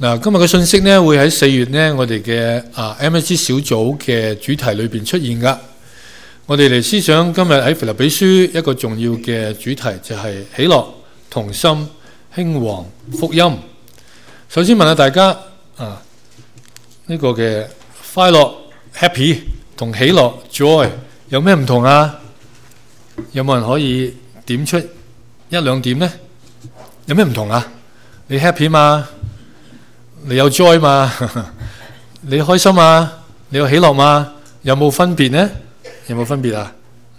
嗱，今日嘅信息呢，會喺4月呢，我哋嘅MSG 小組嘅主題裏邊出現噶。我哋嚟思想今日喺腓立比書一個重要嘅主題，就係喜樂、同心、興旺、福音。首先問下大家呢個嘅快樂 happy 同喜樂 joy 有咩唔同啊？有冇人可以點出一兩點呢？有咩唔同啊？你 happy 嘛？你有 joy 嘛？你開心嘛？你有喜樂嘛？有冇分別呢？有冇分別啊？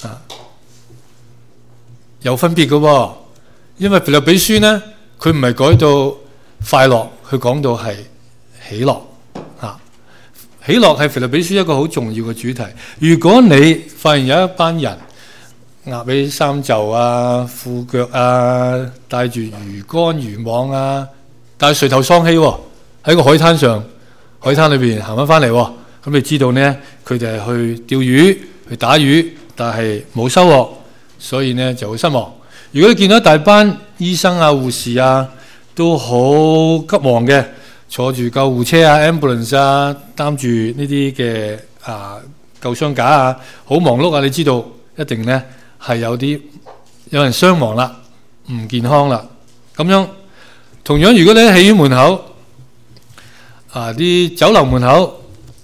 有分別嘅喎，因為腓立比書呢，佢唔係改到快樂，佢講到係喜樂。喜樂係腓立比書一個好重要嘅主題。如果你發現有一班人鴨起衫袖啊、褲腳啊、帶住魚竿魚網啊，但係垂頭喪氣喎，喺個海灘上，海灘裏邊行翻嚟喎，咁你知道呢，佢哋係去釣魚、去打魚，但係冇收穫，所以呢就好失望。如果你見到一大班醫生啊、護士啊，都好急忙嘅，坐住救護車啊、ambulance 啊，擔住呢啲嘅救傷架啊，好忙碌啊，你知道一定呢係有人傷亡啦，唔健康啦。咁樣同樣，如果你喺戲院門口啲酒樓門口、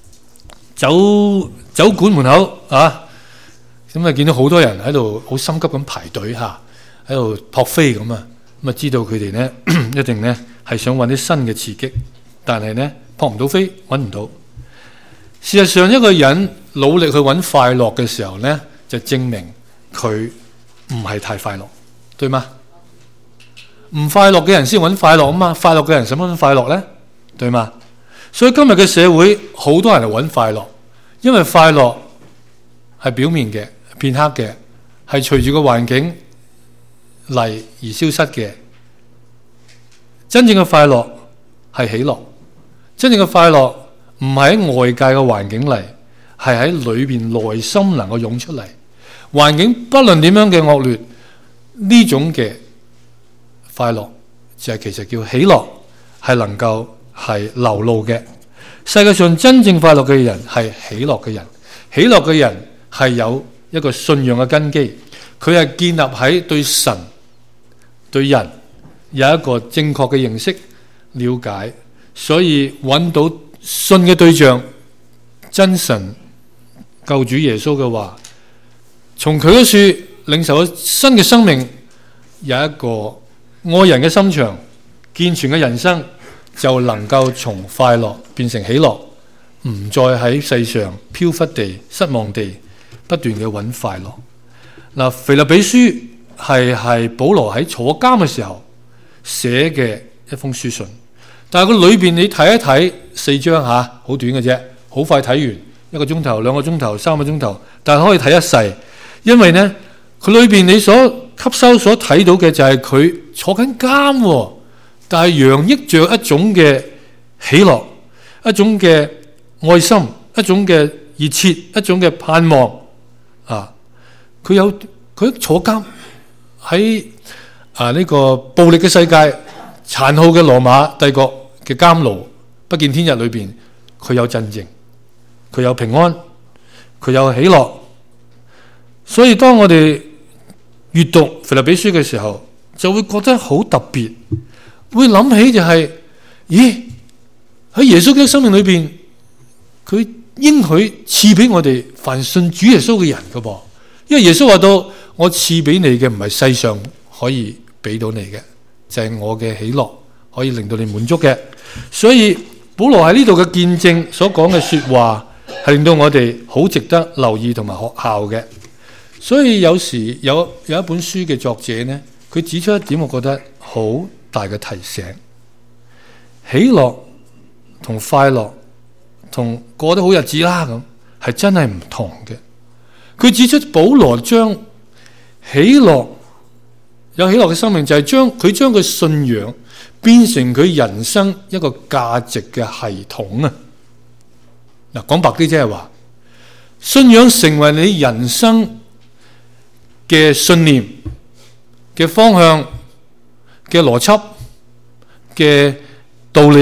酒館門口咁啊見到好多人喺度好心急咁排隊喺度撲飛咁啊，咁啊知道佢哋呢一定呢係想揾啲新嘅刺激，但係呢撲唔到飛，揾唔到。事實上，一個人努力去揾快樂嘅時候呢，就證明佢唔係太快樂，對嗎？唔快樂嘅人先揾快樂啊嘛，快樂嘅人使乜揾快樂呢？對嗎？所以今日嘅社會好多人嚟揾快樂，因為快樂係表面嘅、片刻嘅，係隨住個環境嚟而消失嘅。真正嘅快樂係喜樂，真正嘅快樂唔係喺外界嘅環境嚟，係喺裏邊內心能夠湧出嚟。環境不論點樣嘅惡劣，呢種嘅快樂就係其實叫喜樂，係能夠係流露嘅。世界上真正快樂嘅人係喜樂嘅人，喜樂嘅人係有一個信仰嘅根基，佢係建立喺對神對人有一個正確嘅認識了解，所以揾到信嘅對象真神救主耶穌嘅話，從佢嗰處領受咗新嘅生命，有一個愛人嘅心腸，健全嘅人生，就能夠從快樂變成喜樂，唔再喺世上飄忽地、失望地不斷嘅揾快樂。腓立比書係保羅喺坐監嘅時候寫嘅一封書信，但係佢裏邊你睇一睇4章好短嘅啫，好快睇完，1個鐘頭、2個鐘頭、3個鐘頭，但係可以睇一世，因為呢，佢裏邊你所吸收、所睇到嘅就係佢坐緊監，但係洋溢着一種嘅喜樂，一種嘅愛心，一種嘅熱切，一種嘅盼望。佢坐監喺呢個暴力嘅世界、殘酷嘅羅馬帝國嘅監牢不見天日裏邊，佢有鎮靜，佢有平安，佢有喜樂。所以當我哋閱讀腓立比書嘅時候，就會覺得好特別，會諗起就係，喺耶穌基督生命裏邊，佢應許賜俾我哋凡信主耶穌嘅人㗎噃。因為耶穌話到，我賜俾你嘅唔係世上可以俾到你嘅，就係我嘅喜樂可以令到你滿足嘅。所以保羅喺呢度嘅見證所講嘅說話，係令到我哋好值得留意同埋學效嘅。所以有時有一本書嘅作者呢，佢指出一點，我覺得好大嘅提醒：喜樂同快樂同過得好日子啦，咁係真係唔同嘅。佢指出保羅將有喜樂嘅生命，就係將佢信仰變成佢人生一個價值嘅系統啊！講白啲，即係話信仰成為你人生嘅信念嘅方向嘅邏輯嘅道理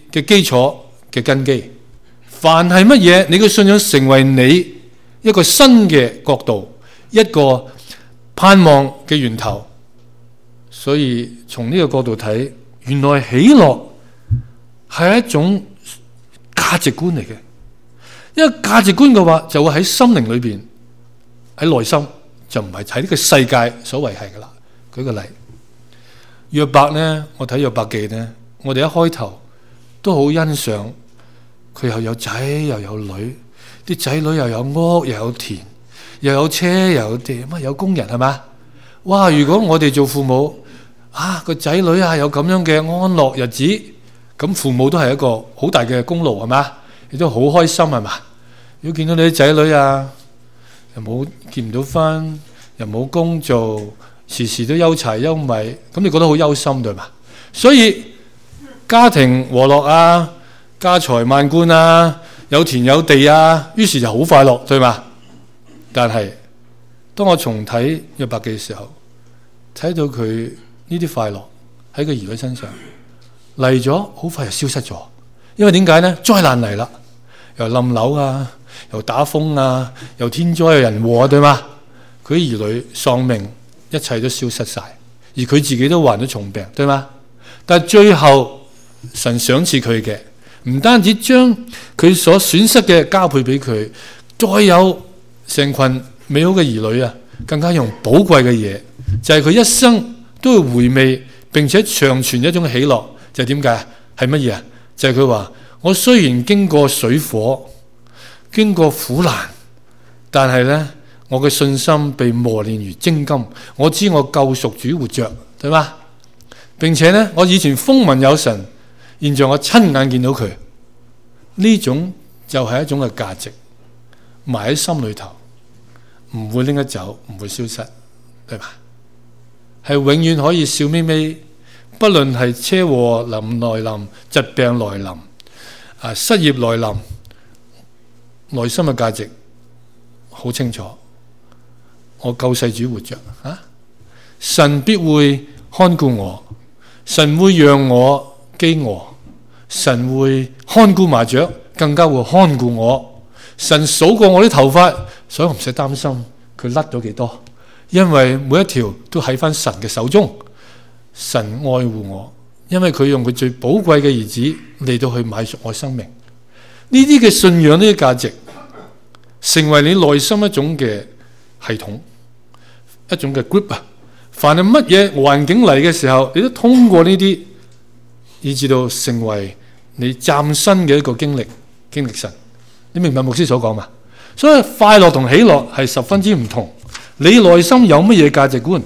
嘅基礎嘅根基。凡係乜嘢，你嘅信仰成為你一個新嘅角度，一個盼望嘅源頭。所以從呢個角度睇，原來喜樂係一種價值觀嚟嘅。因為價值觀嘅話，就會喺心靈裏邊，喺內心，就唔係喺呢個世界所維繫噶啦。舉個例，約伯呢，我睇約伯記呢，我哋一開頭都好欣賞佢，又有仔又有女，啲仔女又有屋又有田，又有車又有地，乜有工人係嘛？哇！如果我哋做父母個仔女有咁樣嘅安樂日子，咁父母都係一個好大嘅功勞係嘛？亦都好開心係嘛？如果見到你啲仔女又冇見唔到返，又冇工做，時時都憂柴憂米，咁你覺得好憂心對嘛？所以家庭和樂家財萬貫有田有地於是就好快樂對嘛？但係當我重睇約伯記嘅時候，睇到佢呢啲快樂喺個兒女身上嚟咗，好快就消失咗。因為點解呢？災難嚟啦，又冧樓又打風又天災又人禍對嘛？佢兒女喪命，一切都消失晒，而佢自己都患咗重病對嗎？但係最後神賞賜佢嘅，唔單止將佢所損失嘅加倍俾佢，再有成群美好嘅兒女更加用寶貴嘅嘢，就係佢一生都會回味並且長存一種喜樂。就係點解？係乜嘢？就係佢話：我雖然經過水火，經過苦難，但係呢，我嘅信心被磨練如精金。我知我救贖主活着，對嗎？並且呢，我以前風聞有神，現在我親眼見到佢。呢種就係一種嘅價值，埋喺心裏頭，唔會拎得走，唔會消失，對吧？係永遠可以笑眯眯，不論係車禍來臨、疾病來臨、失業來臨，內心嘅價值好清楚。我救世主活着神必會看顧我，神會讓我飢餓，神會看顧麻雀，更加會看顧我。神數過我啲頭髮，所以我唔使擔心佢甩咗幾多，因為每一條都喺翻神嘅手中。神愛護我，因為佢用佢最寶貴嘅兒子嚟到去買贖我生命。呢啲嘅信仰，呢啲價值，成為你內心一種嘅系統，一種嘅 group 凡係乜嘢環境嚟嘅時候，你都通過呢啲，以至到成為你嶄新嘅一個經歷神。你明白牧師所講嘛？所以快樂同喜樂係十分之唔同。你內心有乜嘢價值觀？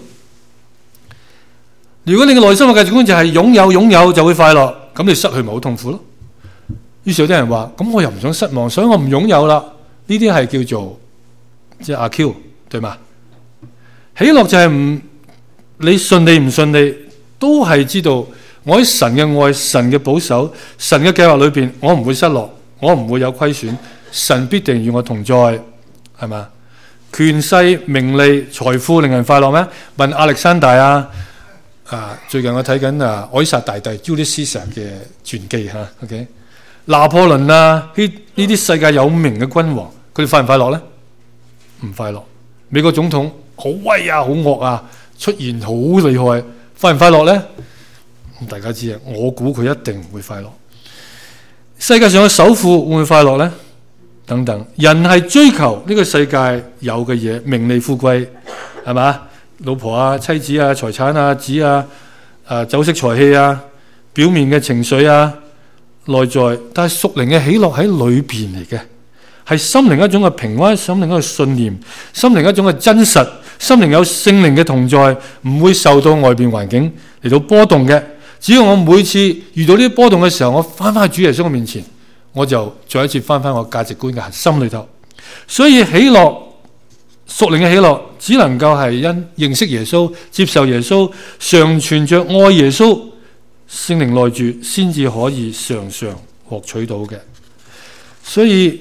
如果你嘅內心嘅價值觀就係擁有就會快樂，咁你失去咪好痛苦咯？於是有啲人話：咁我又唔想失望，所以我唔擁有啦。呢啲係叫做即係阿 Q 對嘛？喜樂就係你順利唔順利，都係知道我喺神嘅愛、神嘅保守、神嘅計劃裏邊，我唔會失落，我唔會有虧損，神必定與我同在，係嘛？權勢、名利、財富令人快樂咩？問亞歷山大最近我睇緊凱撒大帝 Julius Caesar 嘅傳記OK， 拿破崙呢啲世界有名嘅君王，佢哋快唔快樂呢？唔快樂。美國總統好威好惡出現好厲害，快唔快樂呢？大家知我估佢一定唔會快樂。世界上嘅首富會唔會快樂呢？等等，人係追求呢個世界有嘅嘢，名利富貴，係嘛？老婆妻子財產子酒色財氣表面嘅情緒內在，但係屬靈嘅喜樂喺裏邊嚟嘅，係心靈一種嘅平安，心靈一個信念，心靈一種嘅真實，心靈有聖靈嘅同在，唔會受到外邊環境嚟到波動嘅。只要我每次遇到呢啲波動嘅時候，我翻返去主耶穌嘅面前，我就再一次翻返我價值觀嘅核心裏頭。所以喜樂，屬靈嘅喜樂，只能夠係因認識耶穌、接受耶穌、常存着愛耶穌、聖靈內住，先至可以常常獲取到嘅。所以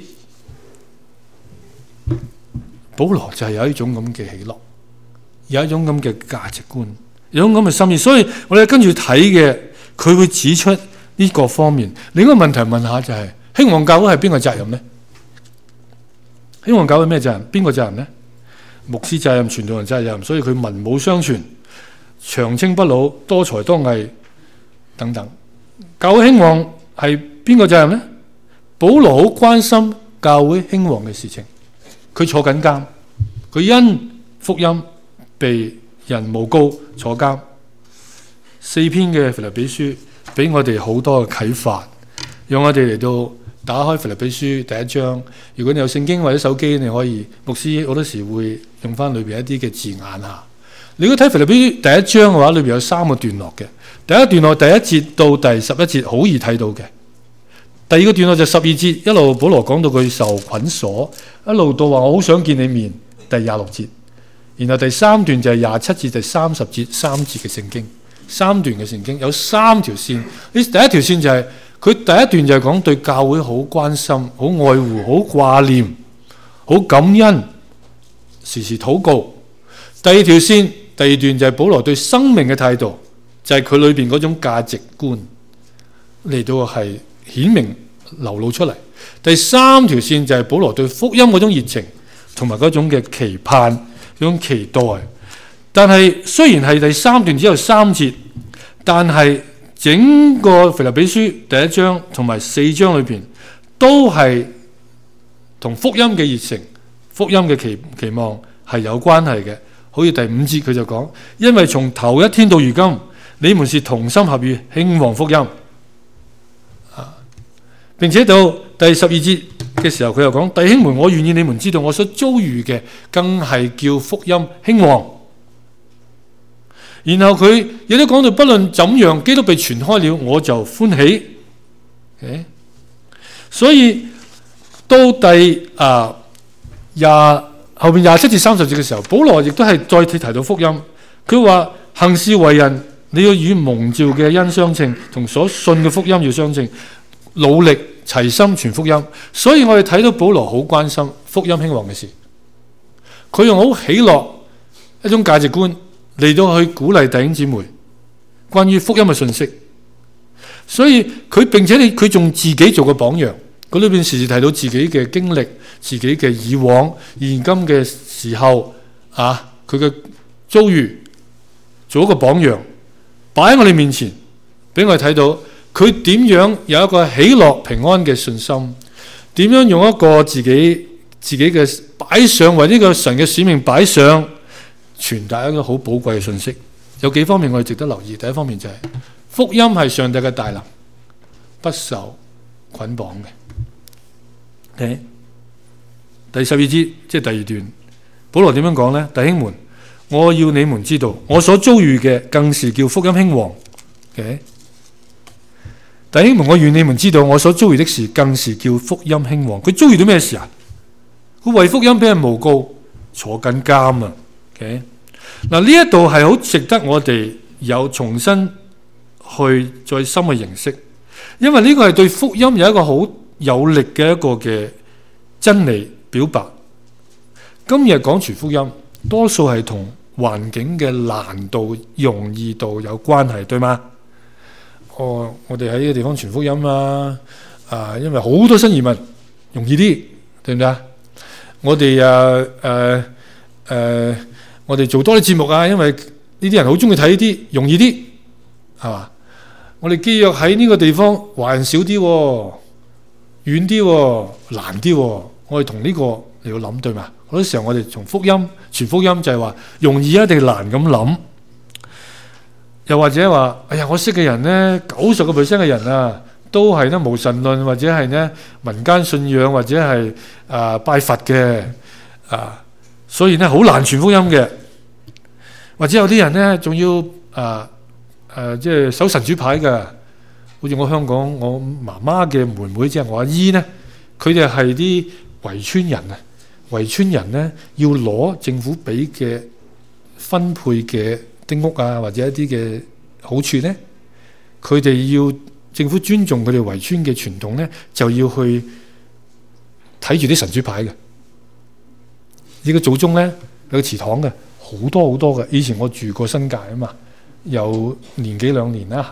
保羅就係有一種咁嘅喜樂，有一種咁嘅價值觀，有一種咁嘅心意。所以我哋跟住睇嘅，佢會指出呢個方面。另一個問題問下就係、興旺教會係邊個責任呢？興旺教會咩責任？邊個責任呢？牧師責任、傳道人責任，所以佢文武雙全、長青不老、多才多藝等等。教會興旺係邊個責任呢？保羅好關心教會興旺嘅事情，佢坐緊監，佢因福音被人誣告坐監。4篇嘅腓立比書俾我哋好多嘅啟發，讓我哋嚟到打開腓立比書第一章。如果你有聖經或者手機，你可以，牧師好多時會用翻裏邊一啲嘅字眼下。你如果睇腓立比書第一章嘅話，裏邊有3個段落嘅。第一段落第1節到第11節好易睇到嘅。第二個段落就12節，一路保羅講到佢受捆鎖，一路到話我好想見你面，第26節。然後第3段就係27節第30節3節嘅聖經，3段嘅聖經有3條線。呢第一條線就係、佢第一段就係講對教會好關心、好愛護、好掛念、好感恩，時時禱告。第二條線，第二段就係保羅對生命嘅態度，就係佢裏邊嗰種價值觀嚟到係顯明流露出嚟。第三條線就係保羅對福音嗰種熱情同埋嗰種嘅期盼、嗰種期待。但係雖然係第3段只有3節，但係整個腓立比書第1章同埋4章裏邊都係同福音嘅熱情、福音嘅期望係有關係嘅。好似第5節佢就講，因為從頭一天到如今，你們是同心合意興旺福音。並且到第12節嘅時候，佢又講，弟兄們，我願意你們知道，我所遭遇嘅更係叫福音興旺。然後佢亦都講到，不論怎樣，基督被傳開了，我就歡喜。所以到第後邊27至30節嘅時候，保羅亦都係再提到福音。佢話行事為人，你要與蒙召嘅恩相稱，同所信嘅福音要相稱，努力齊心傳福音。所以我哋睇到保羅好關心福音興旺嘅事，佢用好喜樂一種價值觀嚟到去鼓勵弟兄姊妹關於福音嘅信息。所以並且佢仲自己做個榜樣，佢裏邊時時提到自己嘅經歷、自己嘅以往、現今嘅時候佢嘅遭遇，做一個榜樣擺喺我哋面前，俾我哋睇到佢點樣有一個喜樂平安嘅信心，點樣用一個自己嘅擺上，為呢個神嘅使命擺上，傳達一個好寶貴嘅信息。有幾方面我哋值得留意。第一方面就係福音係上帝嘅大能，不受捆綁嘅。第12節即係第2段，保羅點樣講呢？弟兄們，我要你們知道，我所遭遇嘅更是叫福音興旺。弟兄們，我願你們知道，我所遭遇的事更是叫福音興旺。佢遭遇到咩事啊？佢為福音俾人誣告，坐緊監啊！嗱，呢一度係好值得我哋有重新去再深嘅認識，因為呢個係對福音有一個好有力嘅一個嘅真理表白。今日講傳福音，多數係同環境嘅難度、容易度有關係，對嗎？我哋喺呢個地方傳福音因為好多新移民容易啲，對唔對啊？我哋做多啲節目因為呢啲人好中意睇呢啲，容易啲，係嘛？我哋基約喺呢個地方還少啲，遠啲，難啲。我哋同呢個嚟到諗，對嘛？好多時候我哋從福音傳福音就係話容易定難咁諗，又或者話，哎呀，我識嘅人呢，90% 嘅人都係無神論，或者係民間信仰，或者係拜佛嘅所以好難傳福音嘅。或者有啲人呢，仲要即係守神主牌嘅，好似我香港我媽媽嘅妹妹，即係我阿姨呢，佢哋係啲圍村人圍村人呢，要攞政府俾嘅分配嘅丁屋或者一啲嘅好處呢，佢哋要政府尊重佢哋圍村嘅傳統呢，就要去睇住啲神主牌嘅。呢個祖宗呢，有個祠堂嘅。好多嘅，以前我住過新界嘛，有年幾兩年啦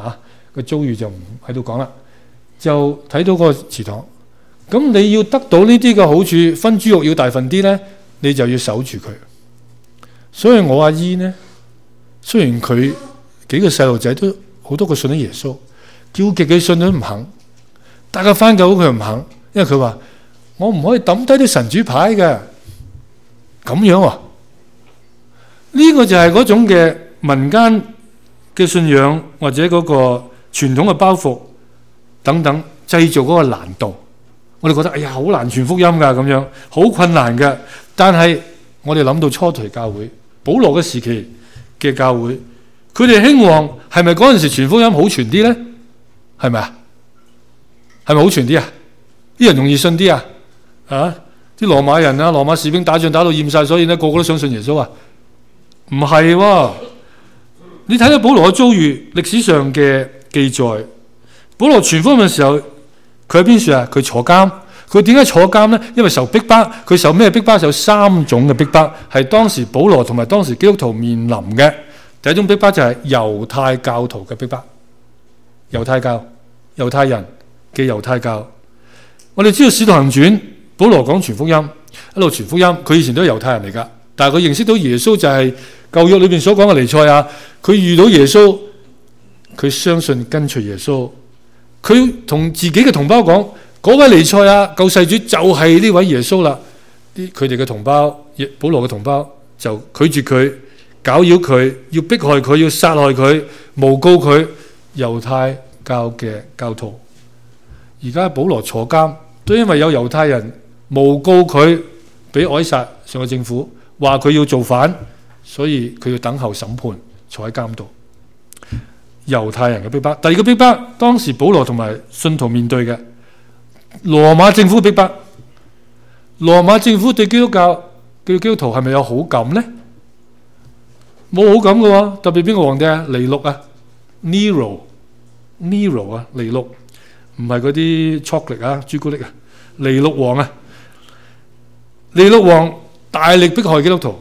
個遭遇就唔喺度講啦。就睇到個祠堂，咁你要得到呢啲嘅好處，分豬肉要大份啲呢，你就要守住佢。所以我阿姨呢，雖然佢幾個細路仔都好多個信咗耶穌，叫極佢信都唔肯，帶佢翻教會佢唔肯，因為佢話我唔可以抌低啲神主牌嘅，咁樣喎。呢個就係嗰種嘅民間嘅信仰或者嗰個傳統嘅包袱等等，製造嗰個難度。我哋覺得哎呀好難傳福音㗎，咁樣好困難嘅。但係我哋諗到初期教會保羅嘅時期嘅教會，佢哋興旺，係咪嗰陣時傳福音好傳啲呢？係咪啊？係咪好傳啲啊？啲人容易信啲啊？啊！啲羅馬人啊，羅馬士兵打仗打到厭晒，所以呢個個都想信耶穌啊？唔係喎！你睇到保羅嘅遭遇，歷史上嘅記載，保羅傳福音嘅時候，佢喺邊處啊？佢坐監。佢點解坐監呢？因為受逼迫。佢受咩逼迫？受3種嘅逼迫，係當時保羅同埋當時基督徒面臨嘅。第一種逼迫就係猶太教徒嘅逼迫，猶太教、猶太人嘅猶太教。我哋知道《使徒行傳》，保羅講傳福音，一路傳福音。佢以前都係猶太人嚟㗎，但係佢認識到耶穌就係舊約裏邊所講嘅彌賽亞。佢遇到耶穌，佢相信跟隨耶穌。佢同自己嘅同胞講：嗰位彌賽亞救世主就係呢位耶穌啦。佢哋嘅同胞，保羅嘅同胞就拒絕佢，攪擾佢，要迫害佢，要殺害佢，誣告佢。猶太教嘅教徒，而家保羅坐監，都因為有猶太人誣告佢，俾凱撒上個政府話佢要造反，所以佢要等候審判，坐喺監度。猶太人嘅逼迫。第二個逼迫，當時保羅同埋信徒面對嘅羅馬政府嘅逼迫。羅馬政府對基督教對基督徒係咪有好感呢？冇好感嘅喎。特別邊個皇帝啊？尼祿啊 ，Nero 啊，尼祿，唔係嗰啲 chocolate 啊，朱古力啊，尼祿王啊。尼祿王大力迫害基督徒，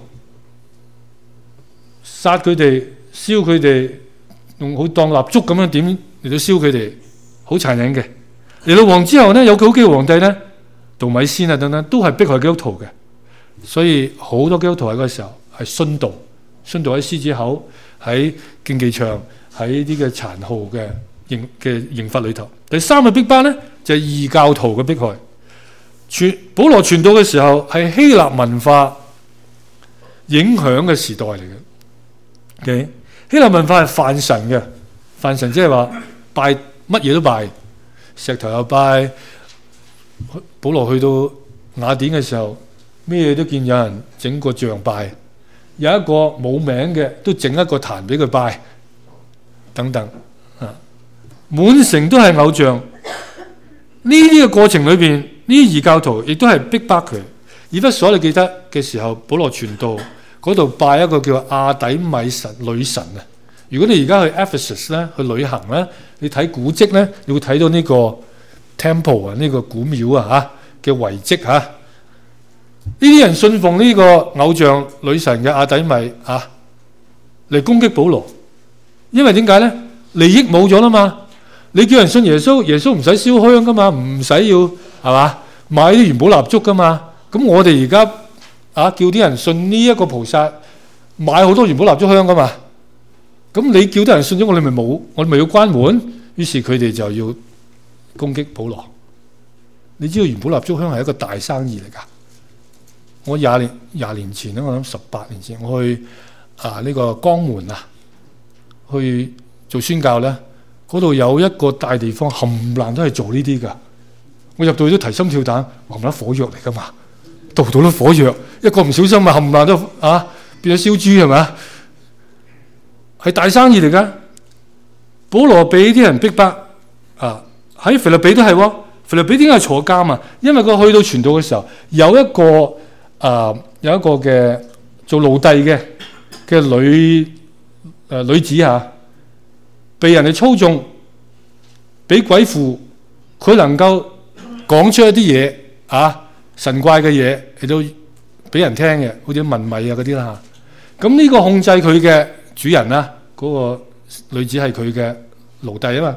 殺佢哋，燒佢哋，用好當蠟燭咁樣點嚟到燒佢哋，好殘忍嘅。尼祿王之後呢，有好幾個皇帝呢，杜米先啊等等，都係迫害基督徒嘅。所以好多基督徒喺嗰個時候係殉道喺獅子口，喺競技場，喺啲嘅殘酷嘅刑罰裏頭。第三個逼迫呢，就係異教徒嘅迫害。保羅傳道嘅時候係希臘文化影響嘅時代嚟嘅。Okay? 希臘文化係泛神嘅，泛神即係話拜乜嘢都拜，石頭又拜。保羅去到雅典嘅時候，咩都見有人整個像拜，有一個冇名嘅都整一個壇俾佢拜，等等啊，滿城都係偶像。呢啲嘅過程裏邊，呢啲異教徒亦都係逼迫佢。以弗所你記得嘅時候，保羅傳道嗰度拜一個叫亞底米神女神啊。如果你而家去 Ephesus 咧，去旅行咧，你睇古蹟咧，你會睇到呢個 temple 啊，呢個古廟啊嚇嘅遺跡嚇。呢啲人信奉呢個偶像女神嘅亞底米啊，嚟攻擊保羅，因為點解咧？利益冇咗啦嘛。你叫人信耶穌，耶穌唔使燒香噶嘛，唔使要係嘛買啲元寶蠟燭噶嘛。咁我哋而家叫啲人信呢一個菩薩，買好多元寶蠟燭香噶嘛。咁你叫啲人信咗我哋咪冇，我哋咪要關門。於是佢哋就要攻擊保羅。你知道元寶蠟燭香係一個大生意嚟㗎。我廿年前咧，我諗18年前，我去呢個江門去做宣教咧，嗰度有一個大地方，冚唪唥都係做呢啲㗎。我入到去都提心吊膽，冚唪唥火藥嚟㗎嘛，度度都火藥，一個唔小心啊，冚唪唥都變咗燒豬係咪？係大生意嚟㗎。保羅俾啲人逼迫喺腓立比都係喎。腓立比點解坐監啊？因為佢去到傳道嘅時候，有一個嘅做奴隸嘅女子被人哋操縱，俾鬼附，佢能夠講出一啲嘢神怪嘅嘢嚟到俾人聽嘅，好似問米嗰啲啦嚇。咁呢個控制佢嘅主人啦，嗰個女子係佢嘅奴隸啊嘛。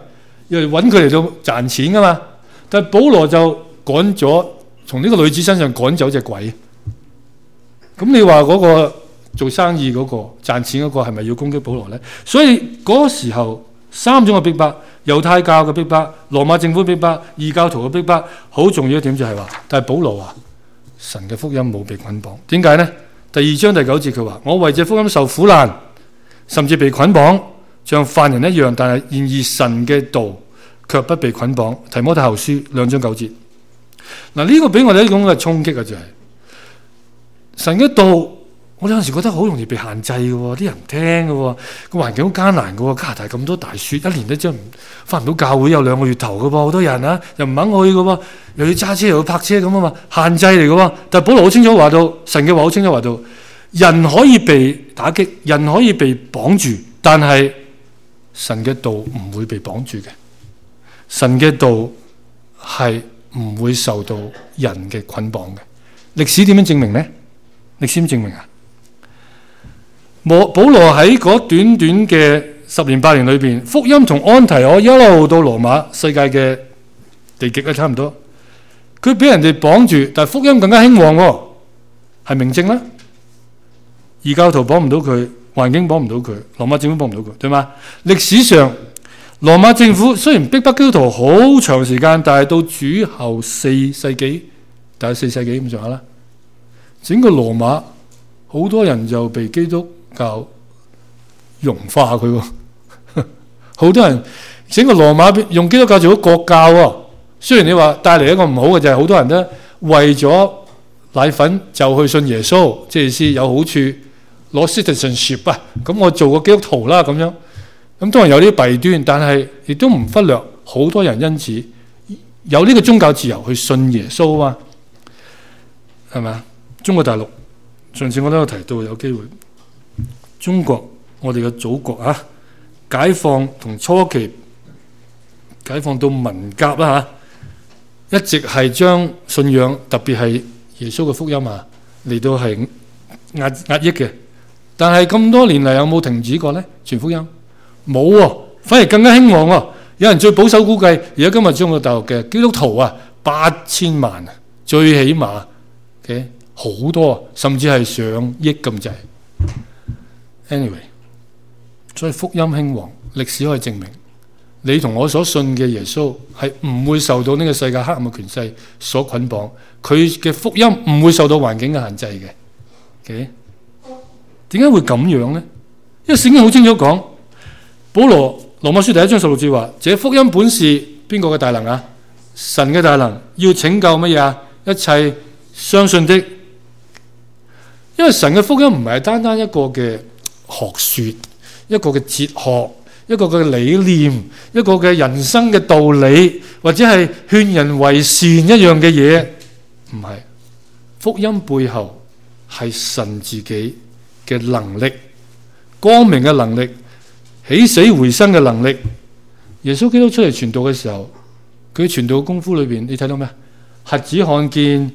又揾佢嚟到賺錢噶嘛。但係保羅就趕咗從呢個女子身上趕走隻鬼。咁你話嗰個做生意嗰個賺錢嗰個係咪要攻擊保羅呢？所以嗰時候三種嘅逼迫，猶太教嘅逼迫、羅馬政府逼迫、異教徒嘅逼迫，好重要一點就係話，但係保羅話神嘅福音冇被捆綁。點解呢？第2章第9節佢話：我為這福音受苦難，甚至被捆綁，像犯人一樣。但係然而神嘅道卻不被捆綁。提摩太後書2章9節。嗱，呢個俾我哋一種嘅衝擊啊，就係神嘅道，我有陣時覺得好容易被限制嘅喎，啲人唔聽嘅喎，個環境好艱難嘅喎。加拿大咁多大雪，一年都真係翻唔到教會，有2個月頭嘅噃，好多人啊，又唔肯去嘅喎，又要揸車又要泊車咁啊嘛，限制嚟嘅喎。但係保羅好清楚話到，神嘅話好清楚話到，人可以被打擊，人可以被綁住，但係神嘅道唔會被綁住嘅。神嘅道係唔會受到人嘅捆綁嘅。歷史點樣證明呢？歷史點證明啊？保羅喺嗰短短嘅10年8年裏邊，福音從安提阿一路到羅馬，世界嘅地極都差唔多。佢俾人哋綁住，但係福音更加興旺喎，係明證啦。異教徒綁唔到佢，環境綁唔到佢，羅馬政府綁唔到佢，對嗎？歷史上羅馬政府雖然逼迫基督徒好長時間，但係到主後4世紀，大概4世紀咁上下啦，整個羅馬好多人就被基督教融化佢喎，好多人整個羅馬用基督教做咗國教喎。雖然你話帶嚟一個唔好嘅就係好多人咧為咗奶粉就去信耶穌，即係意思有好處攞 citizenship 啊，咁我做個基督徒啦咁樣。咁當然有啲弊端，但係亦都唔忽略好多人因此有呢個宗教自由去信耶穌啊，係咪啊？中國大陸上次我都有提到，有機會中國我哋嘅祖國啊，解放同初期解放到文革啦嚇，一直係將信仰特別係耶穌嘅福音啊嚟到係壓抑嘅。但係咁多年嚟有冇停止過呢？傳福音冇喎，反而更加興旺喎。有人最保守估計，而家今日中國大陸嘅基督徒啊8000萬啊，最起碼嘅好多，甚至係上億咁滯。Anyway， 所以福音興旺，歷史可以證明你同我所信嘅耶穌係唔會受到呢個世界黑暗嘅權勢所捆綁，佢嘅福音唔會受到環境嘅限制嘅。點解會咁樣呢？因為聖經好清楚講，保羅羅馬書第1章16節話：這福音本是邊個嘅大能啊？神嘅大能，要拯救乜嘢啊？一切相信的。因為神嘅福音唔係單單一個嘅學說，一個嘅哲學，一個嘅理念，一個嘅人生嘅道理，或者係勸人為善一樣嘅嘢，唔係。福音背後係神自己嘅能力，光明嘅能力，起死回生嘅能力。耶穌基督出嚟傳道嘅時候，佢傳道嘅功夫裏邊，你睇到咩？瞎子看見，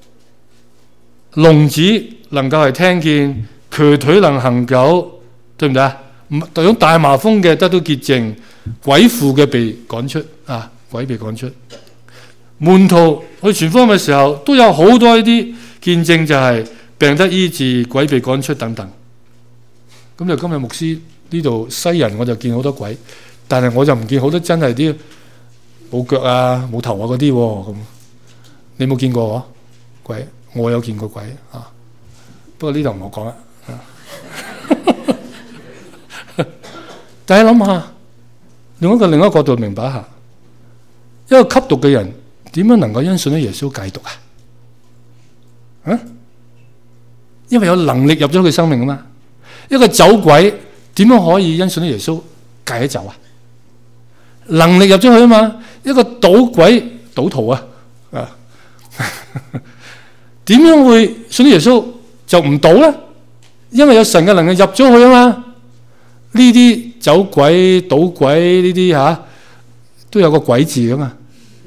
聾子能夠係聽見，瘸腿能行走，對唔對啊？有大麻風嘅得到潔淨，鬼附嘅被趕出啊，鬼被趕出。門徒去傳福音嘅時候，都有好多呢啲見證，就係病得醫治，鬼被趕出等等。咁就今日牧師呢度西人，我就見好多鬼，但係我就唔見好多真係啲冇腳啊、冇頭啊嗰啲喎。咁你冇見過鬼？我有見過鬼啊，不過呢度唔好講啦。大家諗下，用另一個角度明白一下，一個吸毒嘅人點樣能夠因信咗耶穌戒毒啊？因為有能力入咗佢生命啊嘛。一個酒鬼點樣可以因信咗耶穌戒咗酒啊？能力入咗去啊嘛。一個賭鬼賭徒啊，點樣會信咗耶穌就唔賭咧？因為有神嘅能力入咗去啊嘛。呢啲酒鬼、賭鬼呢啲都有個鬼字噶嘛。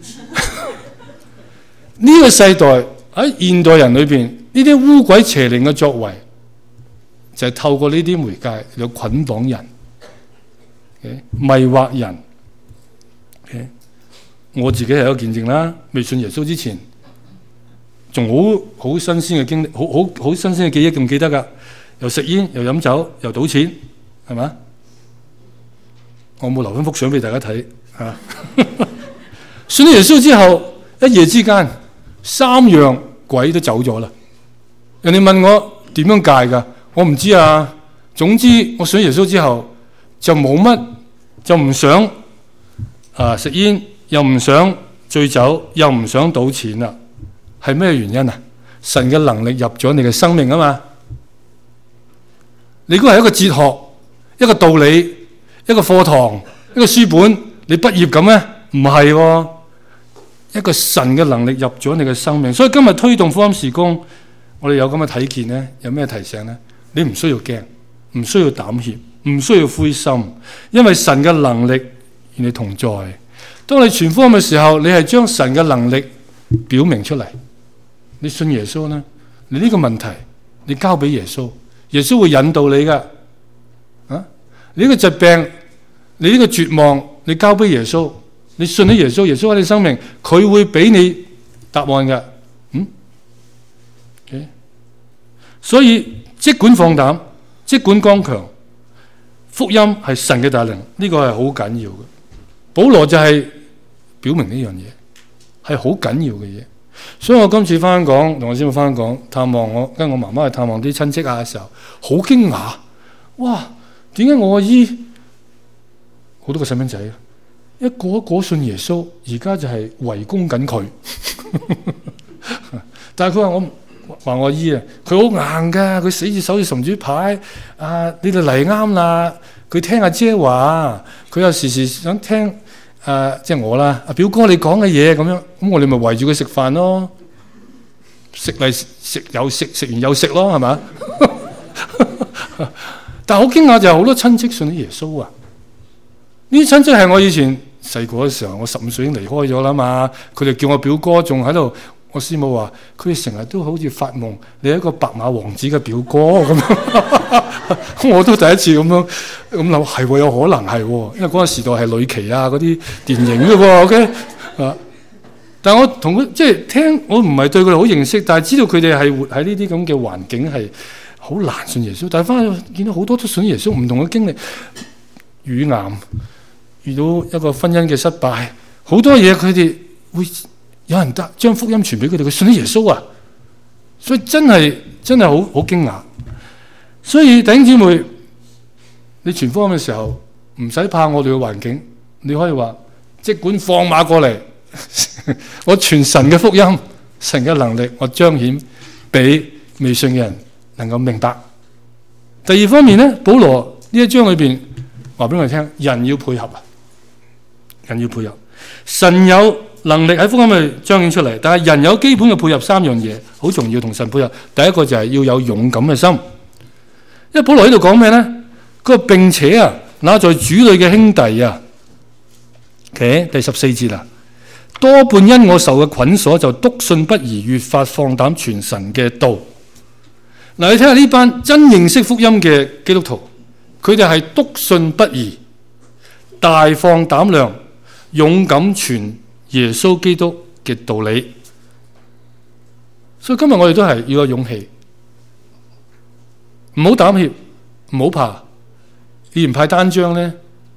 呢個世代喺現代人裏邊，呢啲污鬼邪靈嘅作為，就係透過呢啲媒介嚟捆綁人、迷惑人。 我自己係一個見證啦。未信耶穌之前，仲好新鮮嘅經歷，好新鮮嘅記憶，仲記得㗎。又食煙，又飲酒，又賭錢，係咪？我冇留翻幅相俾大家睇嚇。信咗耶穌之後，一夜之間3樣鬼都走咗啦。人哋問我點樣戒㗎？我唔知啊。總之我信耶穌之後就冇乜，就唔想食煙，又唔想醉酒，又唔想賭錢啦。係咩原因啊？神嘅能力入咗你嘅生命啊嘛。你估係一個哲學、一個道理、一個課堂、一個書本，你畢業咁咩？唔係喎，一個神嘅能力入咗你嘅生命。所以今日推動福音事工，我哋有咁嘅睇見呢，有咩提醒呢？你唔需要驚，唔需要膽怯，唔需要灰心，因為神嘅能力與你同在。當你傳福音嘅時候，你係將神嘅能力表明出嚟。你信耶穌呢？你呢個問題，你交俾耶穌，耶穌會引導你噶。你呢個疾病，你呢個絕望，你交俾耶穌，你信咗耶穌，耶穌喺你生命，佢會俾你答案噶。Okay? 所以即管放膽，即管剛強，福音係神嘅大能，呢個係好緊要嘅。保羅就係表明呢樣嘢，係好緊要嘅嘢。所以我今次翻香港，同我師父翻香港探望我，跟我媽媽去探望啲親戚嘅時候，好驚訝，哇！點解我阿姨好多個細蚊仔，一個一個信耶穌，而家就係圍攻緊佢。但係佢話我阿姨啊，佢好硬噶，佢死住手住神主牌，你哋嚟啱啦。佢聽阿姐話，佢又時時想聽。即係我啦，阿表哥你講嘅嘢咁樣，咁我哋咪圍住佢食飯咯，食嚟食又食，食完又食咯，係咪？但係好驚訝就係好多親戚信咗耶穌啊！呢啲親戚係我以前細個嘅時候，我15歲已經離開咗啦嘛，佢哋叫我表哥，仲喺度。我師母話：佢哋成日都好似發夢，你係一個白馬王子嘅表哥咁樣。我都第一次咁諗，係喎，有可能係喎，因為嗰個時代係呂奇啊嗰啲電影嘅喎。OK 但係我同佢即係聽，我唔係對佢哋好認識，但係知道佢哋係活喺呢啲咁嘅環境係好難信耶穌。但係翻去見到好多都信耶穌，唔同嘅經歷，乳癌遇到一個婚姻嘅失敗，好多嘢佢哋會。有人將福音傳俾佢哋，佢信咗耶穌啊！所以真係好驚訝。所以弟兄姊妹，你傳福音嘅時候唔使怕我哋嘅環境，你可以話即管放馬過嚟，我傳神嘅福音，神嘅能力，我彰顯俾未信嘅人能夠明白。第二方面呢，保羅呢一章裏邊話俾我哋聽，人要配合啊，人要配合，神有能力喺福音去彰顯出嚟，但係人有基本嘅配合3樣嘢，好重要同神配合。第一個就係要有勇敢嘅心，因為保羅喺度講咩咧？佢話並且那在主裏嘅兄弟啊，第14節啦，多半因我受嘅捆鎖，就篤信不疑，越發放膽傳神嘅道。嗱，你睇下呢班真認識福音嘅基督徒，佢哋係篤信不疑，大放膽量，勇敢傳耶穌基督嘅道理。所以今日我哋都係要有勇氣，唔好膽怯，唔好怕。以前派單張咧，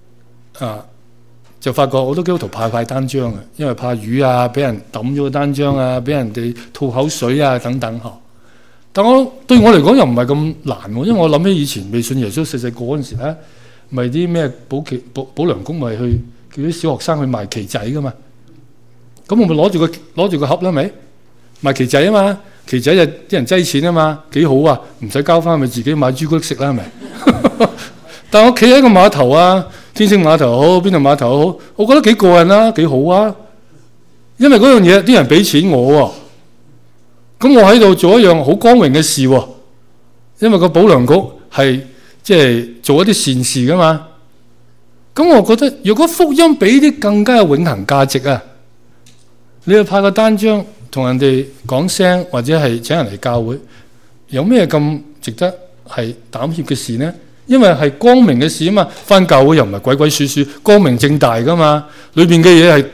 就發覺好多基督徒派單張啊，因為怕魚啊，俾人抌咗個單張啊，俾人哋吐口水啊等等嚇。但對我嚟講又唔係咁難喎，因為我諗起以前未信耶穌細細個嗰陣時咧，咪啲咩保良局咪去叫啲小學生去賣旗仔噶嘛。咁我咪攞住個盒啦，咪賣旗仔啊嘛，旗仔就啲人擠錢啊嘛，幾好啊，唔使交翻，咪自己買朱古力食啦，係咪？但我企喺個碼頭啊，天星碼頭好，邊度碼頭好，我覺得幾過癮啦，幾好啊，因為嗰樣嘢啲人俾錢我喎，咁我喺度做一樣好光榮嘅事喎，因為個保良局係即係做一啲善事噶嘛，咁我覺得如果福音俾啲更加有永恆價值啊！你去派個單張同人哋講聲，或者係請人嚟教會，有咩咁值得係膽怯嘅事呢？因為係光明嘅事啊嘛，返教會又唔係鬼鬼祟祟，光明正大噶嘛，裏邊嘅嘢係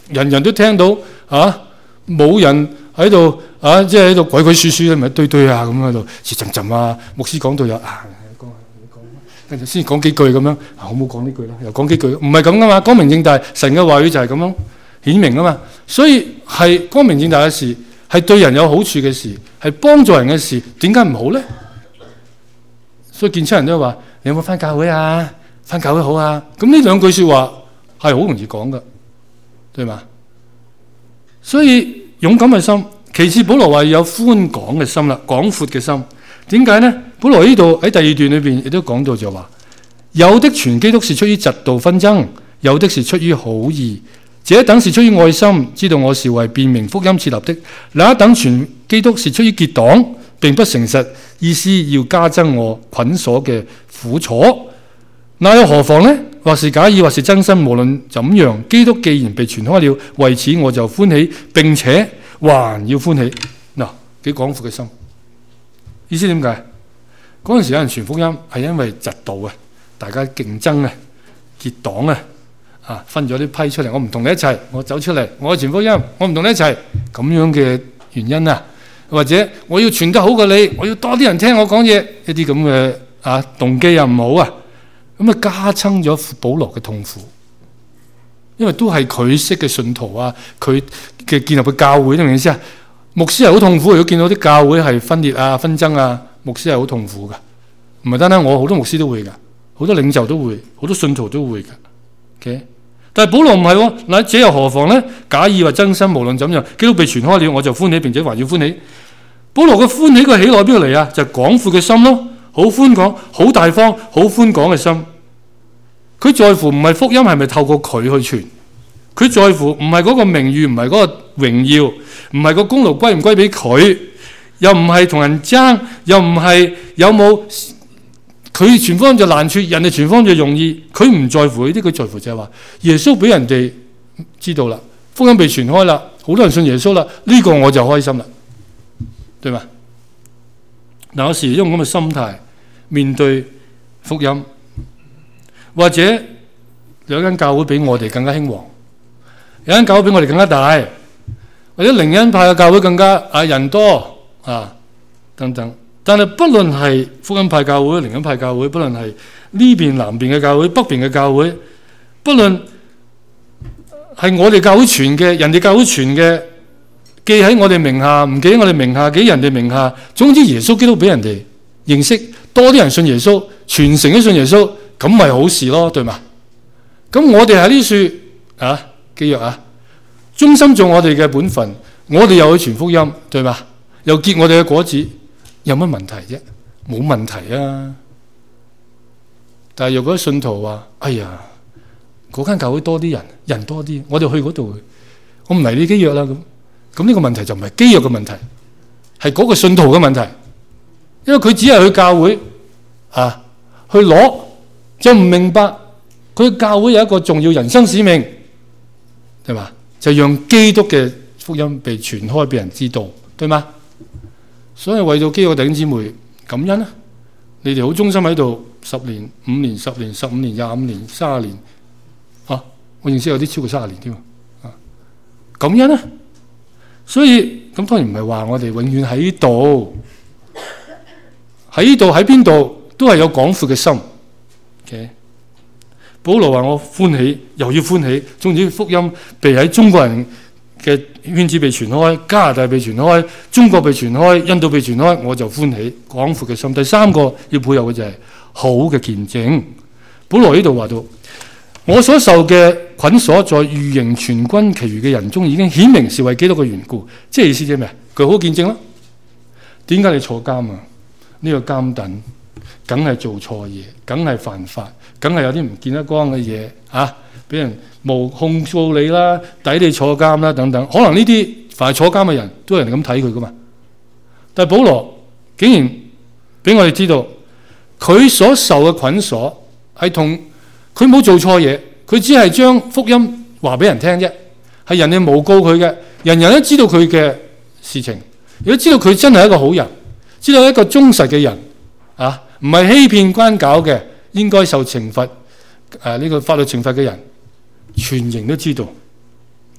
人人都聽到冇人喺度即係喺度鬼鬼祟祟，咪一堆堆咁喺度靜靜牧師講到有跟住先講幾句咁樣，好唔好講呢句啦？又講幾句，唔係咁噶嘛，光明正大，神嘅話語就係咁樣顯明啊嘛。所以係光明正大嘅事，係對人有好處嘅事，係幫助人嘅事，點解唔好咧？所以見親人都話：你有冇返教會啊？返教會好啊！咁呢兩句說話係好容易講噶，對嘛？所以勇敢嘅心，其次保羅話要有寬廣嘅心啦，廣闊嘅心。點解呢？保羅呢度喺第二段裏邊亦都講到就話，有的傳基督是出於嫉妒紛爭，有的是出於好意，這一等是出於愛心，知道我是為辨明福音設立的；那一等傳基督是出於結黨，並不誠實，意思要加增我捆鎖嘅苦楚。那又何妨呢？或是假意，或是真心，無論怎樣，基督既然被傳開了，為此我就歡喜，並且還要歡喜。嗱，幾廣闊嘅心。意思點解？嗰陣時有人傳福音係因為嫉妒啊，大家競爭啊，結黨啊，分咗啲批出嚟，我唔同你一齊，我走出嚟，我傳福音，我唔同你一齊，咁樣嘅原因啊，或者我要傳得好過你，我要多啲人聽我講嘢，一啲咁嘅動機又唔好啊，咁啊加增咗保羅嘅痛苦，因為都係佢識嘅信徒啊，佢嘅建立嘅教會，明唔明意思啊？牧師係好痛苦，如果見到啲教會係分裂啊、紛爭啊，牧師係好痛苦噶。唔係單單我，好多牧師都會噶，好多領袖都會，好多信徒都會噶。Okay? 但係保羅唔係喎，嗱，這又何妨呢？假意或真心，無論怎樣，基督被傳開了，我就歡喜，並且還要歡喜。保羅嘅歡喜個喜樂邊度嚟啊？就係廣闊嘅心咯，好寬廣、好大方、好寬廣嘅心。佢在乎唔係福音係咪透過佢去傳，佢在乎唔係嗰個名譽，唔係嗰個榮耀，唔係個功勞歸唔歸俾佢，又唔係同人爭，又唔係有冇佢傳福音就難處，人哋傳福音就容易。佢唔在乎呢啲，佢在乎就係話耶穌俾人哋知道啦，福音被傳開啦，好多人信耶穌啦，呢個我就開心啦，對嘛？嗱，有時用咁嘅心態面對福音，或者兩間教會比我哋更加興旺，有間教會比我哋更加大，或者靈恩派嘅教會更加人多等等。但係不論係福音派教會、靈恩派教會，不論係呢邊南邊嘅教會、北邊嘅教會，不論係我哋教會傳嘅、人哋教會傳嘅，記喺我哋名下，唔記喺我哋名下，記喺人哋名下，總之耶穌基督俾人哋認識，多啲人信耶穌，全城都信耶穌，咁咪好事咯，對嘛？咁我哋喺呢處基約忠心做我哋嘅本分，我哋又去傳福音，對嘛？又結我哋嘅果子，有乜問題啫？冇問題啊！但係如果信徒話：哎呀，嗰間教會多啲人多啲，我哋去嗰度，我唔嚟你基約啦。咁呢個問題就唔係基約嘅問題，係嗰個信徒嘅問題，因為佢只係去教會去攞，就唔明白佢教會有一個重要人生使命，對嘛？就讓基督嘅福音被傳開，俾人知道，對嗎？所以為到基督弟兄姊妹感恩啦，你哋好忠心喺度10年、5年、10年、15年、25年、30年，我認識有啲超過30年添，感恩啦。所以咁當然唔係話我哋永遠喺度，喺呢度喺邊度都係有廣闊嘅心。Okay? 保羅話我歡喜，又要歡喜，總之福音被喺中國人嘅圈子被傳開，加拿大被傳開，中國被傳開，印度被傳開，我就歡喜，廣闊嘅心。第三個要配合嘅就係好嘅見證。保羅呢度話到，我所受嘅捆鎖在御營全軍其餘嘅人中已經顯明是為基督嘅緣故，即係意思即係咩？佢好見證咯。點解你坐監啊？呢個監躉梗係做錯嘢，梗係犯法，梗係有啲唔見得光嘅嘢俾人控訴你啦，抵你坐監啦等等。可能呢啲凡係坐監嘅人都有人咁睇佢噶嘛。但係保羅竟然俾我哋知道，佢所受嘅捆鎖係同佢冇做錯嘢，佢只係將福音話俾人聽啫，係人哋誣告佢嘅，人人都知道佢嘅事情，如果知道佢真係一個好人，知道一個忠實嘅人唔係欺騙關搞嘅，應該受懲罰呢個法律懲罰嘅人，全營都知道，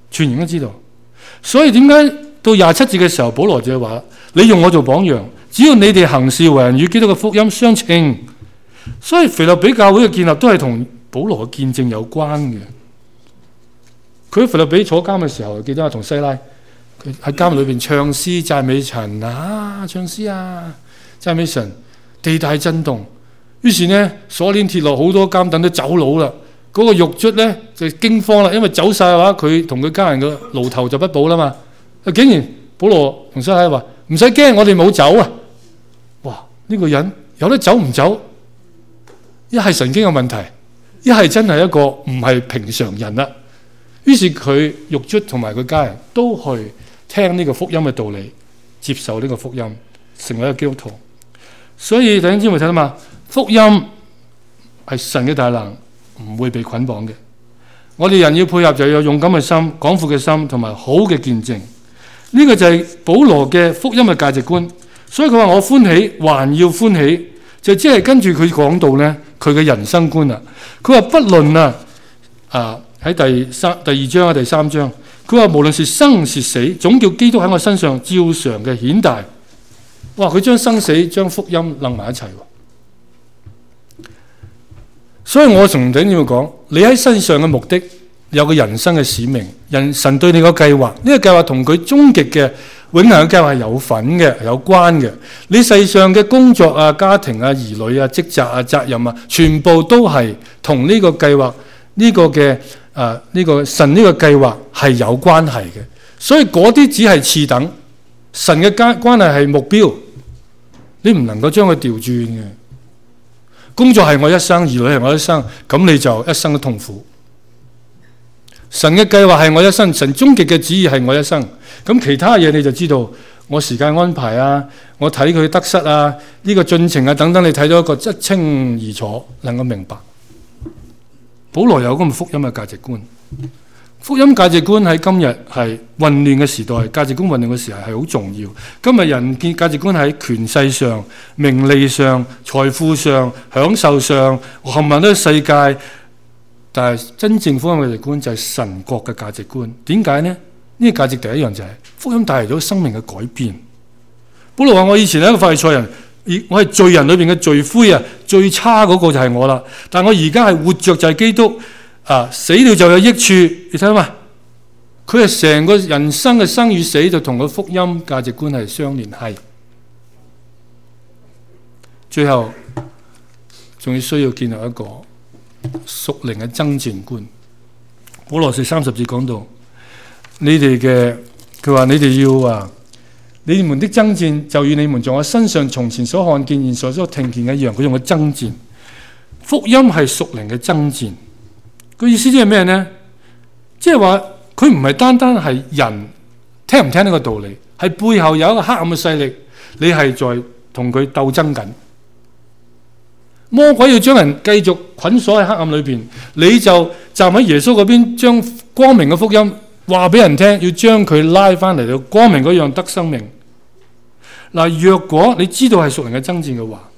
全人都知道。所以點解到27節嘅時候，保羅就話：你用我做榜樣，只要你哋行事為人與基督嘅福音相稱。所以腓立比教會嘅建立都係同保羅嘅見證有關嘅。佢喺腓立比坐監嘅時候，記得同西拉佢喺監裏邊唱詩讚美神啊，唱詩啊，讚美神，地大震動。於是呢，鎖鏈鐵落，好多監躉都走佬啦。嗰個獄卒呢就驚慌啦，因為走晒嘅話，佢同佢家人嘅牢頭就不保啦嘛。竟然保羅同西拉話：唔使驚，我哋冇走啊！哇！呢個人有得走唔走？一係神經有問題，一係真係一個唔係平常人啦。於是佢獄卒同埋佢家人都去聽呢個福音嘅道理，接受呢個福音，成為一個基督徒。所以弟兄姊妹睇到嘛，福音係神嘅大能，唔會被捆綁嘅。我哋人要配合，就要有勇敢嘅心、廣闊嘅心同埋好嘅見證。呢個就係保羅嘅福音嘅價值觀。所以佢話我歡喜，還要歡喜，就即係跟住佢講到呢，佢嘅人生觀啦。佢話不論喺第二章啊，第3章，佢話無論是生是死，總叫基督喺我身上照常嘅顯大。哇！佢將生死、將福音攬埋一齊。所以我從頂要講，你喺身上嘅目的有個人生嘅使命，神對你個計劃，呢個計劃同佢終極嘅永恆嘅計劃係有份嘅、有關嘅。你世上嘅工作啊、家庭啊、兒女啊、職責啊、責任啊，全部都係同呢個計劃、呢個嘅呢個神呢個計劃係有關係嘅。所以嗰啲只係次等，神嘅關係係目標，你唔能夠將佢調轉嘅。工作係我一生，兒女係我一生，咁你就一生都痛苦。神嘅計劃係我一生，神終極嘅旨意係我一生，咁其他嘢你就知道，我時間安排啊，我睇佢得失啊，呢個進程啊等等，你睇到一個一清二楚，能夠明白。保羅有咁嘅福音嘅價值觀，福音價值觀喺今日係混亂嘅時代，價值觀混亂嘅時候係好重要。今日人見價值觀喺權勢上、名利上、財富上、享受上，冚唪唥都係世界。但係真正福音嘅價值觀就係神國嘅價值觀。點解呢？呢個價值第一樣就係福音帶嚟咗生命嘅改變。保羅話：我以前係一個法利賽人，我係罪人裏邊嘅罪魁啊，最差嗰個就係我啦。但我而家係活着就係基督啊，死了就有益處。你睇下嘛，佢係成個人生嘅生與死就同個福音價值觀係相連繫。最後仲要需要建立一個屬靈嘅爭戰觀。保羅4 30節講到，佢話你哋要你們的爭戰就與你們在我身上從前所看見、現在所聽見一樣。佢用個爭戰，福音係屬靈嘅爭戰。個意思即係咩呢？即係話佢唔係單單係人聽唔聽呢個道理，係背後有一個黑暗嘅勢力，你係在同佢鬥爭緊。魔鬼要將人繼續捆鎖喺黑暗裏邊，你就站喺耶穌嗰邊，將光明嘅福音話俾人聽，要將佢拉翻嚟到光明嗰樣得生命。嗱，若果你知道係屬靈嘅爭戰嘅話，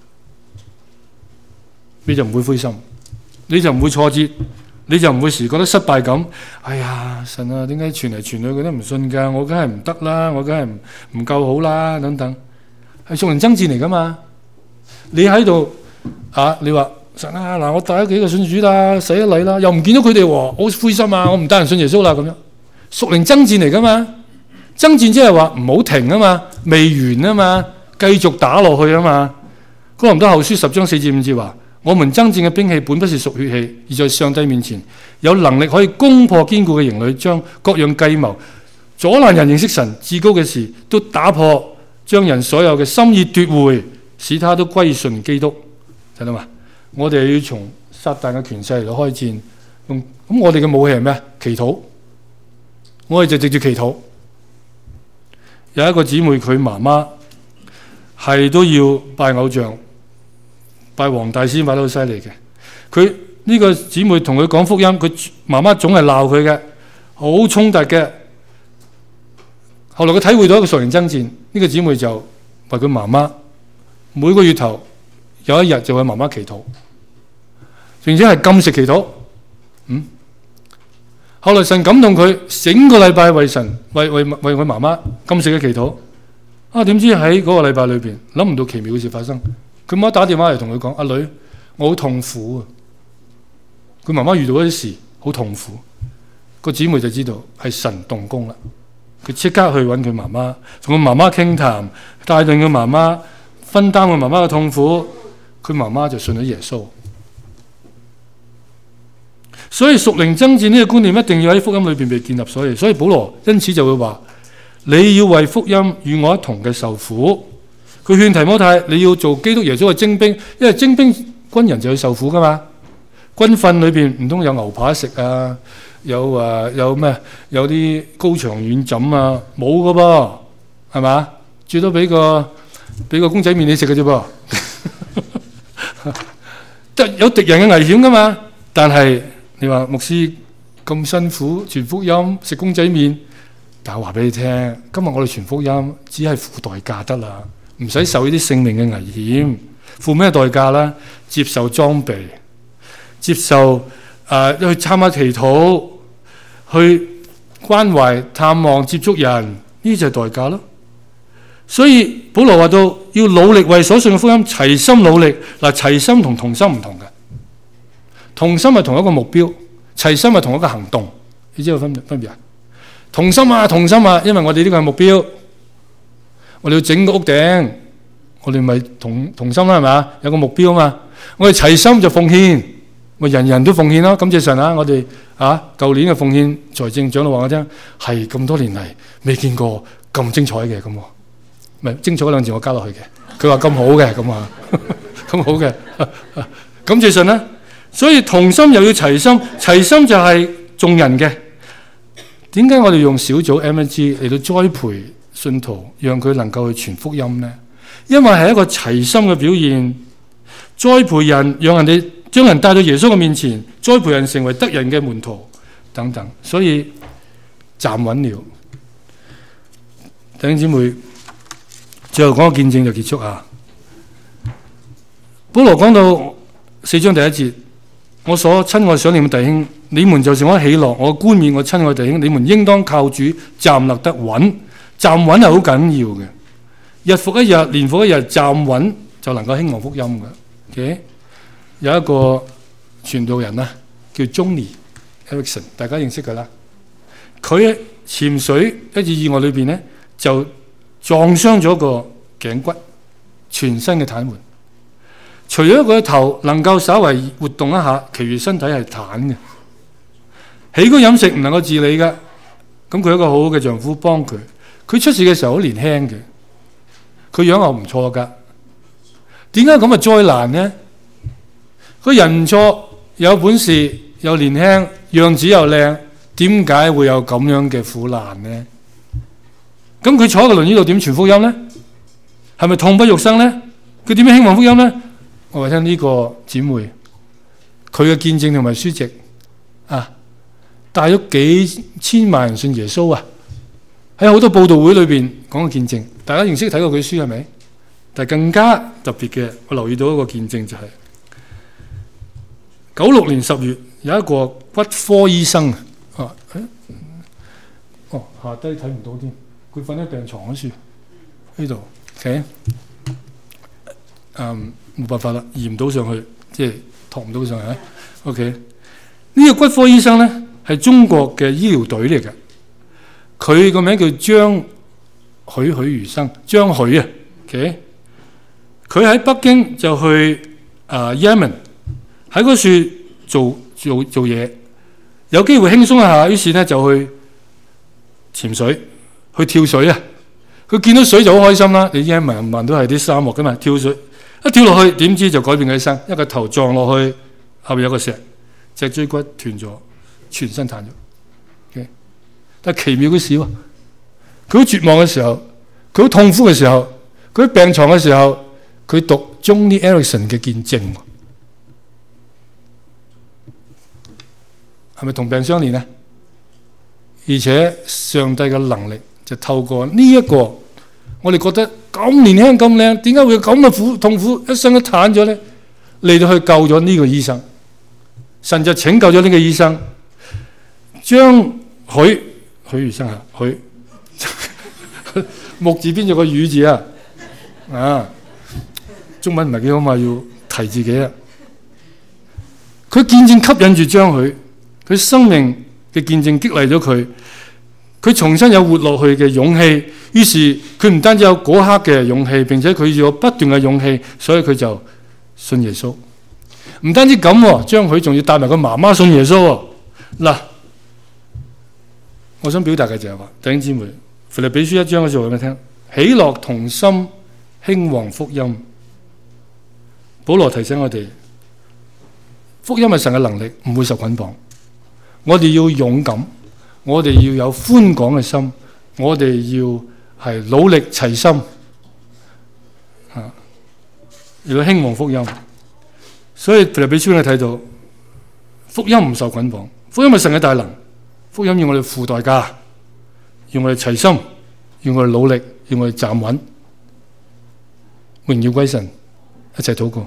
你就唔會灰心，你就唔會挫折，你就唔會時覺得失敗感。哎呀，神啊，點解傳嚟傳去佢都唔信㗎？我梗係唔得啦，我梗係唔夠好啦，等等，係屬靈爭戰嚟㗎嘛？你喺度。你話神啊，嗱，我帶咗幾個信主啦，洗咗禮啦，又唔見到佢哋喎，好灰心啊！我唔帶人信耶穌啦，咁樣屬靈爭戰嚟噶嘛？爭戰即係話唔好停啊嘛，未完啊嘛，繼續打落去啊嘛。哥林多後書10章4至5節話：我們爭戰嘅兵器本不是屬血氣，而在上帝面前有能力可以攻破堅固嘅營壘，將各樣計謀阻攔人認識神至高嘅事都打破，將人所有嘅心意奪回，使他都歸順基督。睇到嘛？我哋要從撒旦嘅權勢嚟到開戰。咁我哋嘅武器係咩？祈禱。我哋就直接祈禱。有一個姊妹，佢媽媽係都要拜偶像，拜黃大仙拜得好犀利嘅。佢呢個姊妹同佢講福音，佢媽媽總係鬧佢嘅，好衝突嘅。後來佢體會到一個屬靈爭戰，呢個姊妹就為佢媽媽每個月頭有一日就為媽媽祈禱，並且係禁食祈禱。 後來神感動佢，整個禮拜為神為佢媽媽禁食嘅祈禱。點知喺嗰個禮拜裏邊，諗唔到奇妙嘅事發生。佢媽打電話嚟同佢講：阿女，我好痛苦啊！佢媽媽遇到一啲事，好痛苦。個姊妹就知道係神動工啦。佢即刻去揾佢媽媽，同佢媽媽傾談，帶領佢媽媽分擔佢媽媽嘅痛苦。佢媽媽就信咗耶穌。所以屬靈爭戰呢個觀念一定要喺福音裏邊被建立。所以保羅因此就會話：你要為福音與我一同嘅受苦。佢勸提摩太，你要做基督耶穌嘅精兵，因為精兵軍人就要受苦噶嘛。軍訓裏邊唔通有牛扒食啊？有咩？有啲高牆軟枕啊？冇噶噃，係嘛？最多俾個公仔麵你食嘅啫噃。有敵人嘅危險噶嘛？但係你話牧師咁辛苦傳福音食公仔麵，但我話俾你聽，今日我哋傳福音只係付代價得啦，唔使受呢啲性命嘅危險。付咩代價啦？接受裝備，接受去參加祈禱，去關懷探望接觸人，呢就係代價咯。所以保羅話到要努力為所信嘅福音齊心努力。齊心同同心唔同嘅，同心係同一個目標，齊心係同一個行動。你知道分別啊？同心啊，因為我哋呢個係目標，我哋要整個屋頂，我哋咪同心啦，係咪？有個目標啊嘛。我哋齊心就奉獻，我人人都奉獻咯。感謝神啊！我哋舊年嘅奉獻財政長老話我聽，係咁多年嚟未見過咁精彩嘅咁。唔係精彩嗰兩字我加落去嘅，佢話咁好嘅咁啊，咁好嘅，感謝神啦。所以同心又要齊心，齊心就係眾人嘅。點解我哋用小組 M&G 嚟到栽培信徒，讓佢能夠去傳福音呢？因為係一個齊心嘅表現，栽培人，讓人哋將人帶到耶穌嘅面前，栽培人成為得人嘅門徒等等。所以站穩了，弟兄姊妹。最後講個見證就結束啊！保羅講到4章第1節，我所親愛想念嘅弟兄，你們就是我喜樂，我冠冕我親愛弟兄，你們應當靠主站立得穩。站穩係好緊要嘅，日復一日，年復一日，站穩就能夠興旺福音嘅。Okay? 有一個傳道人叫 Joni Eareckson， 大家認識佢啦。佢潛水一次意外裏邊呢，就撞傷咗個頸骨，全身嘅癱瘓。除咗佢嘅頭能夠稍為活動一下，其餘身體係癱嘅。起居飲食唔能夠自理嘅。咁佢有一個好好嘅丈夫幫佢。佢出事嘅時候好年輕嘅，佢樣又唔錯噶。點解咁嘅災難呢？佢人唔錯，有本事，又年輕，樣子又靚，點解會有咁樣嘅苦難呢？咁佢坐喺個輪椅度點傳福音呢？係咪痛不欲生呢？佢點樣興旺福音呢？我話聽呢個姊妹，佢嘅見證同埋書籍帶咗幾千萬人信耶穌啊！喺好多佈道會裏邊講嘅見證，大家認識睇過佢書係咪？但係更加特別嘅，我留意到一個見證就係96年10月有一個骨科醫生下低睇唔到添。佢瞓喺病床嗰處，呢度 ，OK， 冇辦法啦，移唔到上去，即係托唔到上去 ，OK。呢個骨科醫生咧係中國嘅醫療隊嚟嘅，佢個名叫張許如生，張許啊 ，OK。佢喺北京就去Yemen 喺嗰處做嘢，有機會輕鬆一下，於是咧就去潛水。去跳水啊！佢見到水就好開心啦。你聽聞都係啲沙漠噶嘛，跳水一跳落去，點知就改變佢一生，一個頭撞落去，後面有個石，脊椎骨斷咗，全身癱咗。Okay? 但係奇妙嘅事喎，佢好絕望嘅時候，佢好痛苦嘅時候，佢喺病床嘅時候，佢讀 Joni Eareckson 嘅見證，係咪同病相憐呢？而且上帝嘅能力就透過呢一個，我哋覺得咁年輕咁靚，點解會有咁嘅痛苦，一生都癱咗呢？嚟到去救咗呢個醫生，神就拯救咗呢個醫生， 將許如生啊，許木字邊有個雨字啊，中文唔係幾好嘛，要提自己啊。佢見證吸引住張許，佢生命嘅見證激勵咗佢，佢重新有活落去嘅勇氣。於是佢唔單止有嗰刻嘅勇氣，並且佢有不斷嘅勇氣，所以佢就信耶穌。唔單止咁，張許仲要帶埋個媽媽信耶穌。嗱，我想表達嘅就係話，弟兄姊妹，腓立比書1章嗰時話俾你聽，喜樂同心興旺福音。保羅提醒我哋，福音係神嘅能力，唔會受捆綁。我哋要勇敢，我哋要有寬廣嘅心，我哋要係努力齊心，要興旺福音。所以腓立比書你睇到，福音唔受捆綁，福音係神嘅大能，福音要我哋付代價，要我哋齊心，要我哋努力，要我哋站穩，榮耀歸神，一齊禱告。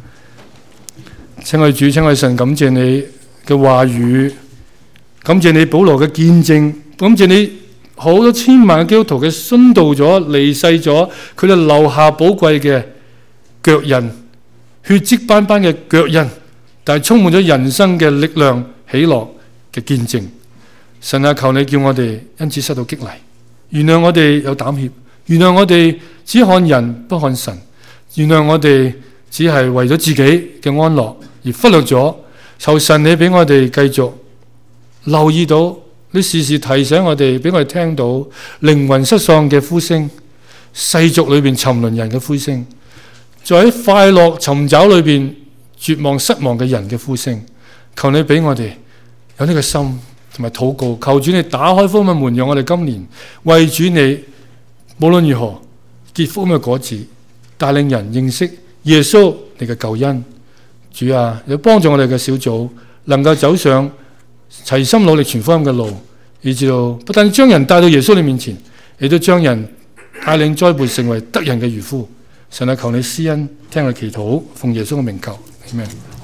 親愛主，親愛神，感謝你嘅話語，感謝你保羅嘅見證，感謝你好多千萬嘅基督徒嘅殉道咗、離世咗，佢哋留下寶貴嘅腳印，血跡斑斑嘅腳印，但係充滿咗人生嘅力量、喜樂嘅見證。神啊，求你叫我哋因此受到激勵，原諒我哋有膽怯，原諒我哋只看人不看神，原諒我哋只係為咗自己嘅安樂而忽略咗。求神你俾我哋繼續留意到，你時時提醒我哋，俾我哋聽到靈魂失喪嘅呼聲，世俗裏邊沉淪人嘅呼聲，在喺快樂尋找裏邊絕望失望嘅人嘅呼聲。求你俾我哋有呢個心同埋禱告，求主你打開福音嘅門，讓我哋今年為主你無論如何結福音嘅果子，帶領人認識耶穌你嘅救恩。主啊，你幫助我哋嘅小組能夠走上齊心努力傳福音嘅路，以至到不但將人帶到耶穌你面前，亦都將人帶領栽培成為得人嘅漁夫。神啊，求你施恩，聽我哋祈禱，奉耶穌嘅名求，阿們。